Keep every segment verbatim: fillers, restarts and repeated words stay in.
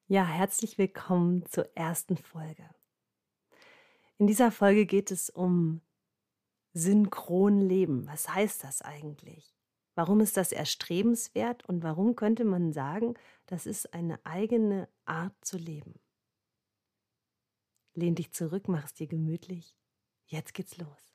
Ja, herzlich willkommen zur ersten Folge. In dieser Folge geht es um synchron Leben. Was heißt das eigentlich? Warum ist das erstrebenswert und warum könnte man sagen, das ist eine eigene Art zu leben? Lehn dich zurück, mach es dir gemütlich. Jetzt geht's los.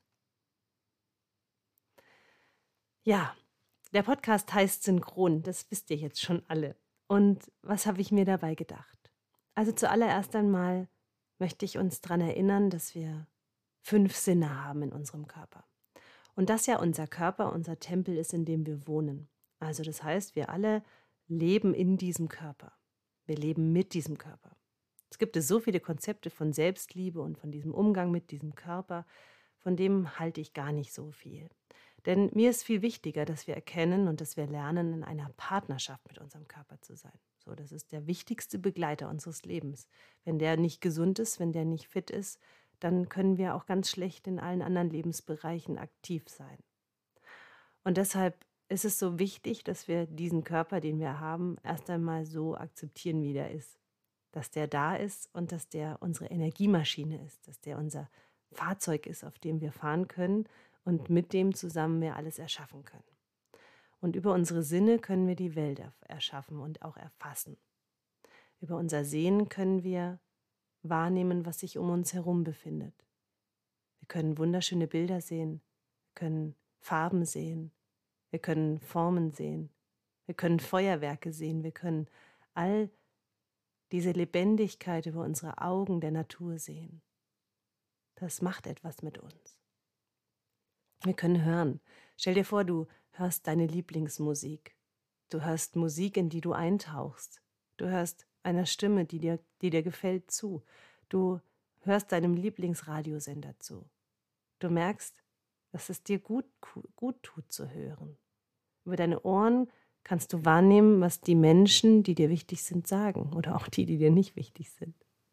Ja, der Podcast heißt Synchron, das wisst ihr jetzt schon alle. Und was habe ich mir dabei gedacht? Also zuallererst einmal möchte ich uns daran erinnern, dass wir fünf Sinne haben in unserem Körper. Und dass ja unser Körper unser Tempel ist, in dem wir wohnen. Also das heißt, wir alle leben in diesem Körper. Wir leben mit diesem Körper. Es gibt so viele Konzepte von Selbstliebe und von diesem Umgang mit diesem Körper, von dem halte ich gar nicht so viel. Denn mir ist viel wichtiger, dass wir erkennen und dass wir lernen, in einer Partnerschaft mit unserem Körper zu sein. So, das ist der wichtigste Begleiter unseres Lebens. Wenn der nicht gesund ist, wenn der nicht fit ist, dann können wir auch ganz schlecht in allen anderen Lebensbereichen aktiv sein. Und deshalb ist es so wichtig, dass wir diesen Körper, den wir haben, erst einmal so akzeptieren, wie der ist. Dass der da ist und dass der unsere Energiemaschine ist, dass der unser Fahrzeug ist, auf dem wir fahren können und mit dem zusammen wir alles erschaffen können. Und über unsere Sinne können wir die Welt erschaffen und auch erfassen. Über unser Sehen können wir wahrnehmen, was sich um uns herum befindet. Wir können wunderschöne Bilder sehen, wir können Farben sehen, wir können Formen sehen, wir können Feuerwerke sehen, wir können all diese Lebendigkeit über unsere Augen der Natur sehen. Das macht etwas mit uns. Wir können hören. Stell dir vor, du hörst deine Lieblingsmusik. Du hörst Musik, in die du eintauchst. Du hörst einer Stimme, die dir, die dir gefällt, zu. Du hörst deinem Lieblingsradiosender zu. Du merkst, dass es dir gut, gut tut zu hören. Über deine Ohren kannst du wahrnehmen, was die Menschen, die dir wichtig sind, sagen oder auch die, die dir nicht wichtig sind.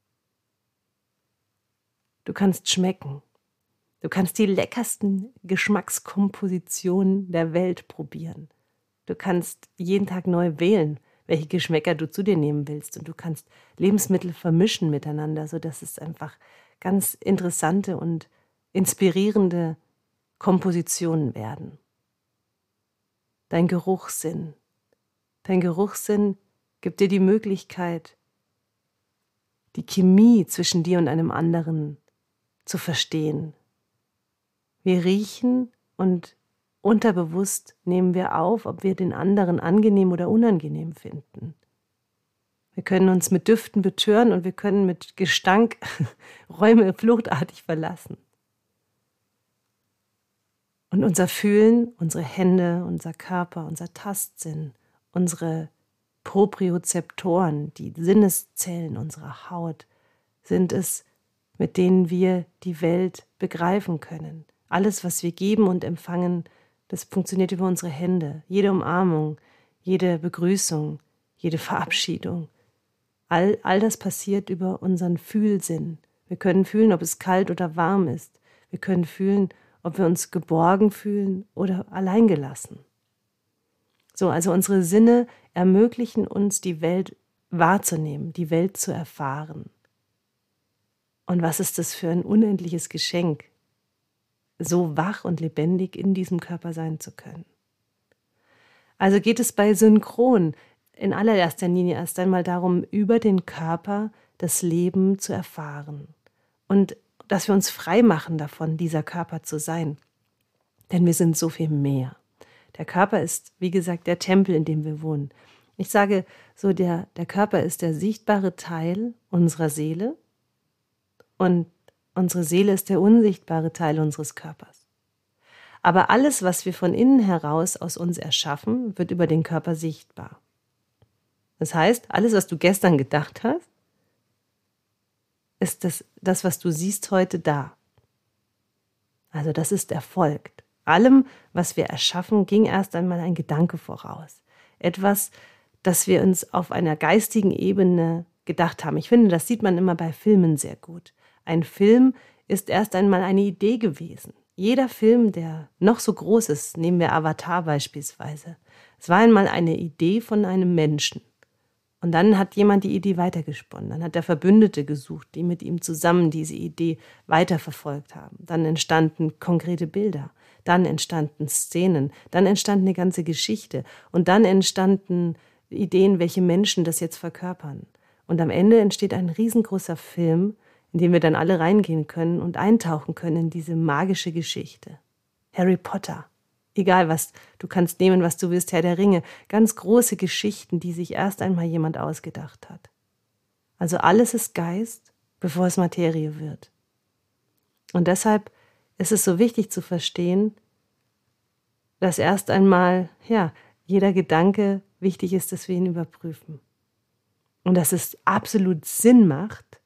Du kannst schmecken. Du kannst die leckersten Geschmackskompositionen der Welt probieren. Du kannst jeden Tag neu wählen, welche Geschmäcker du zu dir nehmen willst. Und du kannst Lebensmittel vermischen miteinander, sodass es einfach ganz interessante und inspirierende Kompositionen werden. Dein Geruchssinn. Dein Geruchssinn gibt dir die Möglichkeit, die Chemie zwischen dir und einem anderen zu verstehen. Wir riechen und unterbewusst nehmen wir auf, ob wir den anderen angenehm oder unangenehm finden. Wir können uns mit Düften betören und wir können mit Gestank Räume fluchtartig verlassen. Und unser Fühlen, unsere Hände, unser Körper, unser Tastsinn, unsere Propriozeptoren, die Sinneszellen unserer Haut, sind es, mit denen wir die Welt begreifen können. Alles, was wir geben und empfangen, das funktioniert über unsere Hände. Jede Umarmung, jede Begrüßung, jede Verabschiedung. All, all das passiert über unseren Fühlsinn. Wir können fühlen, ob es kalt oder warm ist. Wir können fühlen, ob wir uns geborgen fühlen oder alleingelassen. So, also unsere Sinne ermöglichen uns, die Welt wahrzunehmen, die Welt zu erfahren. Und was ist das für ein unendliches Geschenk, so wach und lebendig in diesem Körper sein zu können. Also geht es bei Synchron in allererster Linie erst einmal darum, über den Körper das Leben zu erfahren und dass wir uns frei machen davon, dieser Körper zu sein. Denn wir sind so viel mehr. Der Körper ist, wie gesagt, der Tempel, in dem wir wohnen. Ich sage so, der, der Körper ist der sichtbare Teil unserer Seele und unsere Seele ist der unsichtbare Teil unseres Körpers. Aber alles, was wir von innen heraus aus uns erschaffen, wird über den Körper sichtbar. Das heißt, alles, was du gestern gedacht hast, ist das, das, was du siehst heute da. Also das ist erfolgt. Allem, was wir erschaffen, ging erst einmal ein Gedanke voraus. Etwas, das wir uns auf einer geistigen Ebene gedacht haben. Ich finde, das sieht man immer bei Filmen sehr gut. Ein Film ist erst einmal eine Idee gewesen. Jeder Film, der noch so groß ist, nehmen wir Avatar beispielsweise, es war einmal eine Idee von einem Menschen. Und dann hat jemand die Idee weitergesponnen. Dann hat er Verbündete gesucht, die mit ihm zusammen diese Idee weiterverfolgt haben. Dann entstanden konkrete Bilder. Dann entstanden Szenen. Dann entstand eine ganze Geschichte. Und dann entstanden Ideen, welche Menschen das jetzt verkörpern. Und am Ende entsteht ein riesengroßer Film, in den wir dann alle reingehen können und eintauchen können in diese magische Geschichte. Harry Potter. Egal was, du kannst nehmen, was du willst, Herr der Ringe. Ganz große Geschichten, die sich erst einmal jemand ausgedacht hat. Also alles ist Geist, bevor es Materie wird. Und deshalb ist es so wichtig zu verstehen, dass erst einmal, ja, jeder Gedanke wichtig ist, dass wir ihn überprüfen. Und dass es absolut Sinn macht,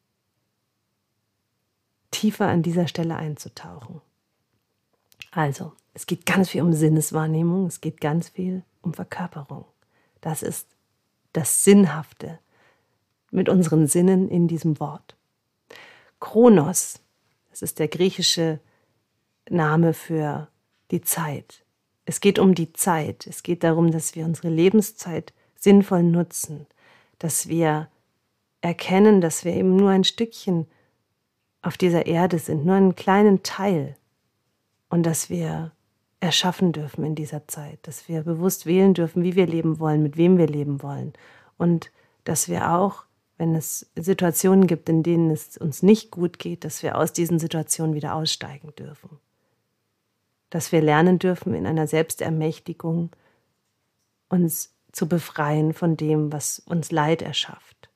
tiefer an dieser Stelle einzutauchen. Also, es geht ganz viel um Sinneswahrnehmung, es geht ganz viel um Verkörperung. Das ist das Sinnhafte mit unseren Sinnen in diesem Wort. Chronos, das ist der griechische Name für die Zeit. Es geht um die Zeit. Es geht darum, dass wir unsere Lebenszeit sinnvoll nutzen, dass wir erkennen, dass wir eben nur ein Stückchen auf dieser Erde sind, nur einen kleinen Teil, und dass wir erschaffen dürfen in dieser Zeit, dass wir bewusst wählen dürfen, wie wir leben wollen, mit wem wir leben wollen, und dass wir auch, wenn es Situationen gibt, in denen es uns nicht gut geht, dass wir aus diesen Situationen wieder aussteigen dürfen. Dass wir lernen dürfen, in einer Selbstermächtigung uns zu befreien von dem, was uns Leid erschafft.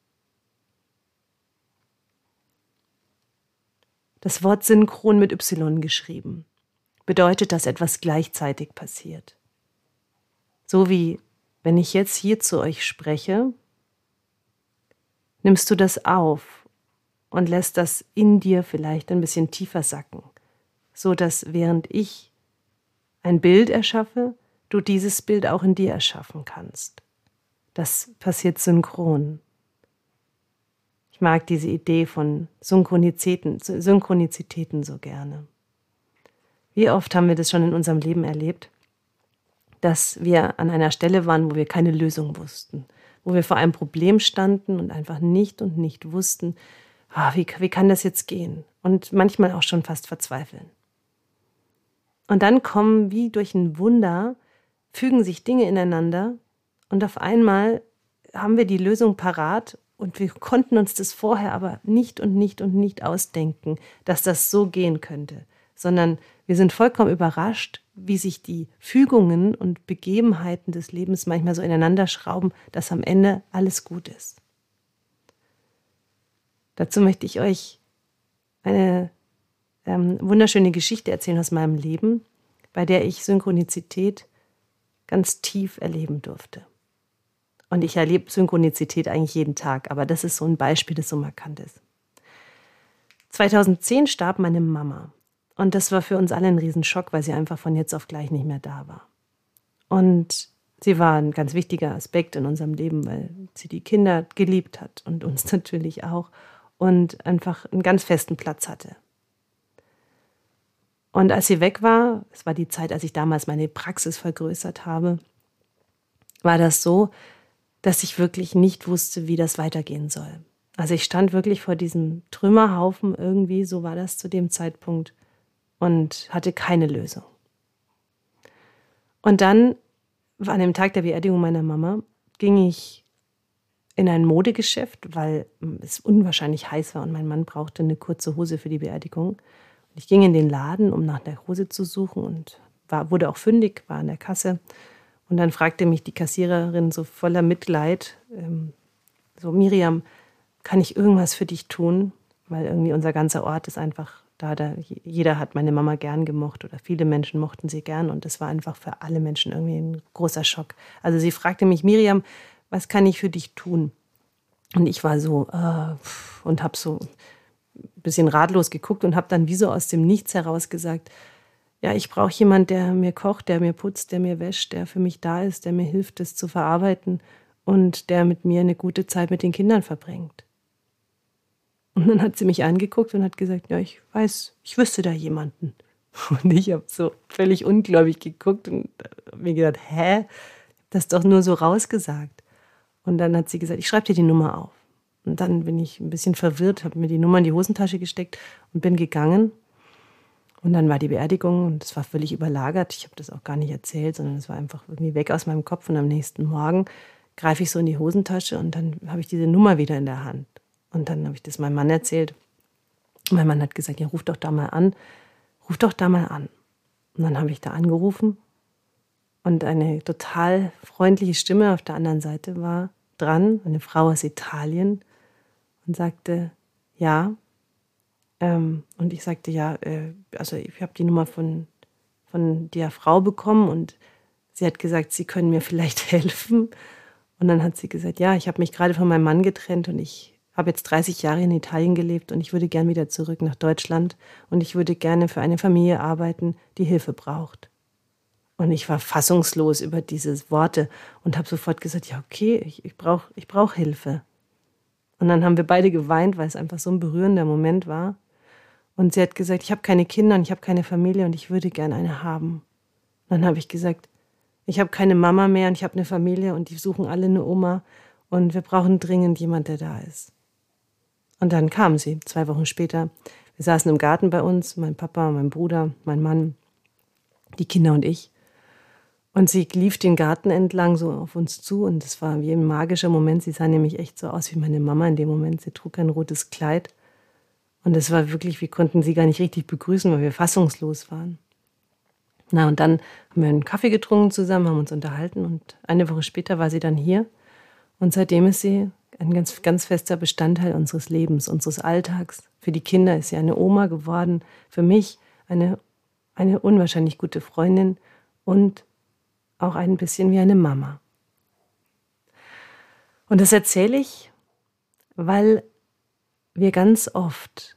Das Wort synchron mit Y geschrieben bedeutet, dass etwas gleichzeitig passiert. So wie, wenn ich jetzt hier zu euch spreche, nimmst du das auf und lässt das in dir vielleicht ein bisschen tiefer sacken, so dass während ich ein Bild erschaffe, du dieses Bild auch in dir erschaffen kannst. Das passiert synchron. Ich mag diese Idee von Synchronizitäten, Synchronizitäten so gerne. Wie oft haben wir das schon in unserem Leben erlebt, dass wir an einer Stelle waren, wo wir keine Lösung wussten, wo wir vor einem Problem standen und einfach nicht und nicht wussten, ah, wie, wie kann das jetzt gehen? Und manchmal auch schon fast verzweifeln. Und dann kommen wie durch ein Wunder, fügen sich Dinge ineinander und auf einmal haben wir die Lösung parat und wir konnten uns das vorher aber nicht und nicht und nicht ausdenken, dass das so gehen könnte, sondern wir sind vollkommen überrascht, wie sich die Fügungen und Begebenheiten des Lebens manchmal so ineinander schrauben, dass am Ende alles gut ist. Dazu möchte ich euch eine ähm, wunderschöne Geschichte erzählen aus meinem Leben, bei der ich Synchronizität ganz tief erleben durfte. Und ich erlebe Synchronizität eigentlich jeden Tag, aber das ist so ein Beispiel, das so markant ist. zweitausendzehn starb meine Mama. Und das war für uns alle ein Riesenschock, weil sie einfach von jetzt auf gleich nicht mehr da war. Und sie war ein ganz wichtiger Aspekt in unserem Leben, weil sie die Kinder geliebt hat und uns natürlich auch und einfach einen ganz festen Platz hatte. Und als sie weg war, es war die Zeit, als ich damals meine Praxis vergrößert habe, war das so, dass ich wirklich nicht wusste, wie das weitergehen soll. Also ich stand wirklich vor diesem Trümmerhaufen irgendwie, so war das zu dem Zeitpunkt, und hatte keine Lösung. Und dann, an dem Tag der Beerdigung meiner Mama, ging ich in ein Modegeschäft, weil es unwahrscheinlich heiß war und mein Mann brauchte eine kurze Hose für die Beerdigung. Und ich ging in den Laden, um nach der Hose zu suchen, und war, wurde auch fündig, war an der Kasse. Und dann fragte mich die Kassiererin so voller Mitleid, ähm, so, Miriam, kann ich irgendwas für dich tun? Weil irgendwie unser ganzer Ort ist einfach da, da, jeder hat meine Mama gern gemocht oder viele Menschen mochten sie gern und das war einfach für alle Menschen irgendwie ein großer Schock. Also sie fragte mich, Miriam, was kann ich für dich tun? Und ich war so äh, und habe so ein bisschen ratlos geguckt und habe dann wie so aus dem Nichts heraus gesagt, ja, ich brauche jemanden, der mir kocht, der mir putzt, der mir wäscht, der für mich da ist, der mir hilft, das zu verarbeiten und der mit mir eine gute Zeit mit den Kindern verbringt. Und dann hat sie mich angeguckt und hat gesagt, ja, ich weiß, ich wüsste da jemanden. Und ich habe so völlig ungläubig geguckt und mir gedacht, hä, das ist doch nur so rausgesagt. Und dann hat sie gesagt, ich schreibe dir die Nummer auf. Und dann bin ich ein bisschen verwirrt, habe mir die Nummer in die Hosentasche gesteckt und bin gegangen. Und dann war die Beerdigung und es war völlig überlagert. Ich habe das auch gar nicht erzählt, sondern es war einfach irgendwie weg aus meinem Kopf. Und am nächsten Morgen greife ich so in die Hosentasche und dann habe ich diese Nummer wieder in der Hand. Und dann habe ich das meinem Mann erzählt. Mein Mann hat gesagt, ja, ruf doch da mal an. Ruf doch da mal an. Und dann habe ich da angerufen und eine total freundliche Stimme auf der anderen Seite war dran, eine Frau aus Italien, und sagte, ja. Ähm, und ich sagte, ja, äh, also ich habe die Nummer von, von der Frau bekommen und sie hat gesagt, sie können mir vielleicht helfen. Und dann hat sie gesagt, ja, ich habe mich gerade von meinem Mann getrennt und ich habe jetzt dreißig Jahre in Italien gelebt und ich würde gern wieder zurück nach Deutschland und ich würde gerne für eine Familie arbeiten, die Hilfe braucht. Und ich war fassungslos über diese Worte und habe sofort gesagt, ja, okay, ich, ich brauche ich brauch Hilfe. Und dann haben wir beide geweint, weil es einfach so ein berührender Moment war. Und sie hat gesagt, ich habe keine Kinder und ich habe keine Familie und ich würde gerne eine haben. Und dann habe ich gesagt, ich habe keine Mama mehr und ich habe eine Familie und die suchen alle eine Oma und wir brauchen dringend jemand, der da ist. Und dann kam sie, zwei Wochen später. Wir saßen im Garten bei uns, mein Papa, mein Bruder, mein Mann, die Kinder und ich. Und sie lief den Garten entlang so auf uns zu und es war wie ein magischer Moment. Sie sah nämlich echt so aus wie meine Mama in dem Moment. Sie trug ein rotes Kleid und es war wirklich, wir konnten sie gar nicht richtig begrüßen, weil wir fassungslos waren. Na, und dann haben wir einen Kaffee getrunken zusammen, haben uns unterhalten und eine Woche später war sie dann hier und seitdem ist sie ein ganz, ganz fester Bestandteil unseres Lebens, unseres Alltags. Für die Kinder ist sie eine Oma geworden, für mich eine, eine unwahrscheinlich gute Freundin und auch ein bisschen wie eine Mama. Und das erzähle ich, weil wir ganz oft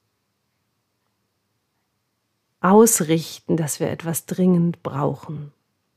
ausrichten, dass wir etwas dringend brauchen.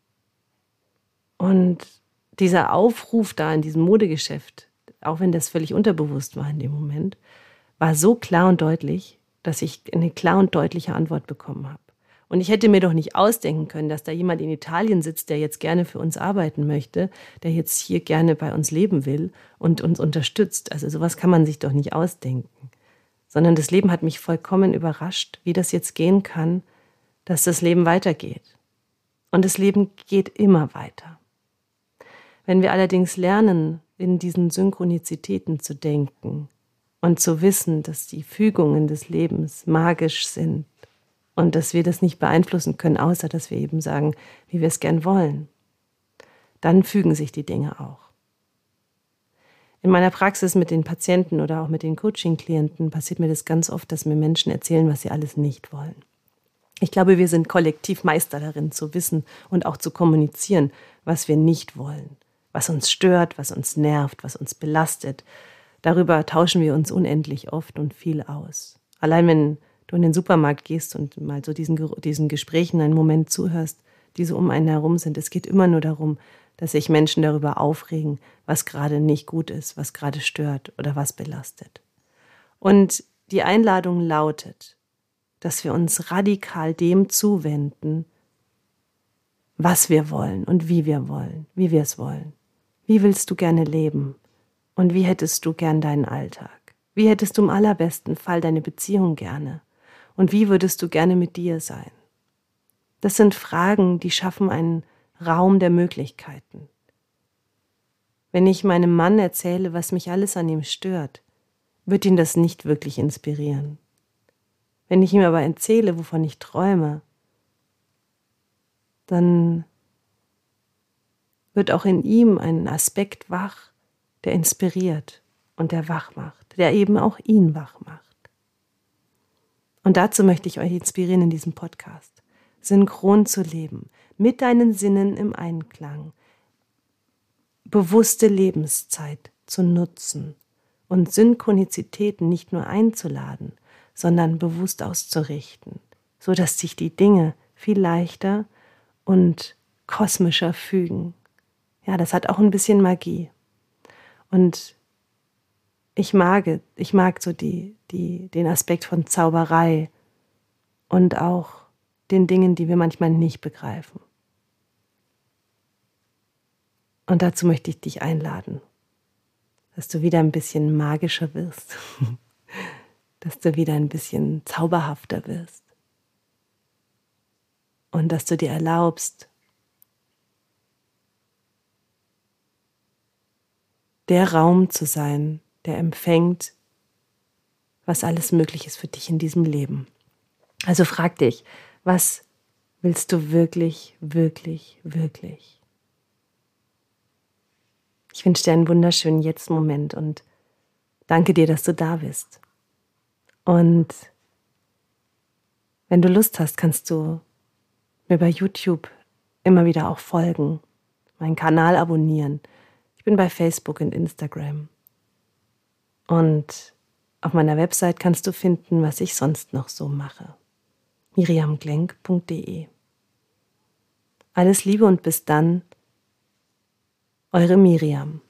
Und dieser Aufruf da in diesem Modegeschäft, auch wenn das völlig unterbewusst war in dem Moment, war so klar und deutlich, dass ich eine klar und deutliche Antwort bekommen habe. Und ich hätte mir doch nicht ausdenken können, dass da jemand in Italien sitzt, der jetzt gerne für uns arbeiten möchte, der jetzt hier gerne bei uns leben will und uns unterstützt. Also sowas kann man sich doch nicht ausdenken. Sondern das Leben hat mich vollkommen überrascht, wie das jetzt gehen kann, dass das Leben weitergeht. Und das Leben geht immer weiter. Wenn wir allerdings lernen, in diesen Synchronizitäten zu denken und zu wissen, dass die Fügungen des Lebens magisch sind, und dass wir das nicht beeinflussen können, außer dass wir eben sagen, wie wir es gern wollen. Dann fügen sich die Dinge auch. In meiner Praxis mit den Patienten oder auch mit den Coaching-Klienten passiert mir das ganz oft, dass mir Menschen erzählen, was sie alles nicht wollen. Ich glaube, wir sind kollektiv Meister darin, zu wissen und auch zu kommunizieren, was wir nicht wollen, was uns stört, was uns nervt, was uns belastet. Darüber tauschen wir uns unendlich oft und viel aus. Allein wenn du in den Supermarkt gehst und mal so diesen, diesen Gesprächen einen Moment zuhörst, die so um einen herum sind. Es geht immer nur darum, dass sich Menschen darüber aufregen, was gerade nicht gut ist, was gerade stört oder was belastet. Und die Einladung lautet, dass wir uns radikal dem zuwenden, was wir wollen und wie wir wollen, wie wir es wollen. Wie willst du gerne leben? Und wie hättest du gern deinen Alltag? Wie hättest du im allerbesten Fall deine Beziehung gerne? Und wie würdest du gerne mit dir sein? Das sind Fragen, die schaffen einen Raum der Möglichkeiten. Wenn ich meinem Mann erzähle, was mich alles an ihm stört, wird ihn das nicht wirklich inspirieren. Wenn ich ihm aber erzähle, wovon ich träume, dann wird auch in ihm ein Aspekt wach, der inspiriert und der wach macht, der eben auch ihn wach macht. Und dazu möchte ich euch inspirieren in diesem Podcast, synchron zu leben, mit deinen Sinnen im Einklang, bewusste Lebenszeit zu nutzen und Synchronizitäten nicht nur einzuladen, sondern bewusst auszurichten, sodass sich die Dinge viel leichter und kosmischer fügen. Ja, das hat auch ein bisschen Magie. Und ich mag, ich mag so die, die, den Aspekt von Zauberei und auch den Dingen, die wir manchmal nicht begreifen. Und dazu möchte ich dich einladen. dass du wieder ein bisschen magischer wirst, dass du wieder ein bisschen zauberhafter wirst und dass du dir erlaubst, der Raum zu sein, der empfängt, was alles möglich ist für dich in diesem Leben. Also frag dich, was willst du wirklich, wirklich, wirklich? Ich wünsche dir einen wunderschönen Jetzt-Moment und danke dir, dass du da bist. Und wenn du Lust hast, kannst du mir bei YouTube immer wieder auch folgen, meinen Kanal abonnieren. Ich bin bei Facebook und Instagram. Und auf meiner Website kannst du finden, was ich sonst noch so mache. miriam glenk punkt de. Alles Liebe und bis dann, eure Miriam.